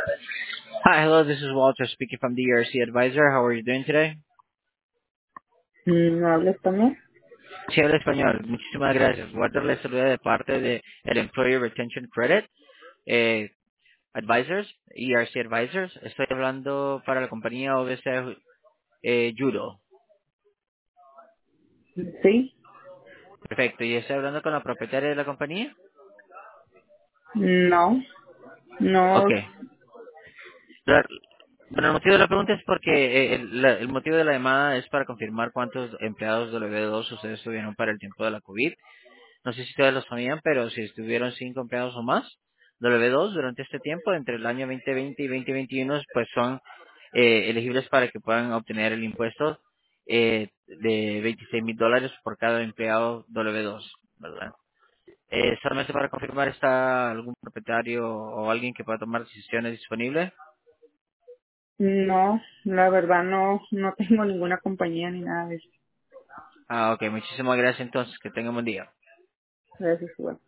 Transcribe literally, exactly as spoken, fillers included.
Hi, hello, this is Walter speaking from the E R C Advisor. How are you doing today? Mm, ¿No habla español? Sí, habla español. Muchísimas gracias. Walter le saluda de parte de el Employee Retention Credit eh, Advisors, E R C Advisors. Estoy hablando para la compañía O B C eh, Judo. Sí. Perfecto. ¿Y estoy hablando con la propietaria de la compañía? No. Ok. No. La- Bueno, el motivo de la pregunta es porque eh, el, la- el motivo de la llamada es para confirmar cuántos empleados W dos ustedes tuvieron para el tiempo de la COVID. No sé si ustedes lo sabían, pero si estuvieron cinco empleados o más, W dos durante este tiempo, entre el año veinte veinte y veinte veintiuno, pues son eh, elegibles para que puedan obtener el impuesto eh, de veintiséis mil dólares por cada empleado W dos, ¿verdad? Eh, solamente para confirmar, ¿está algún propietario o alguien que pueda tomar decisiones disponible? No. La verdad no. No tengo ninguna compañía ni nada de eso. Ah, ok, muchísimas gracias entonces, que tengan buen día. Gracias, igual.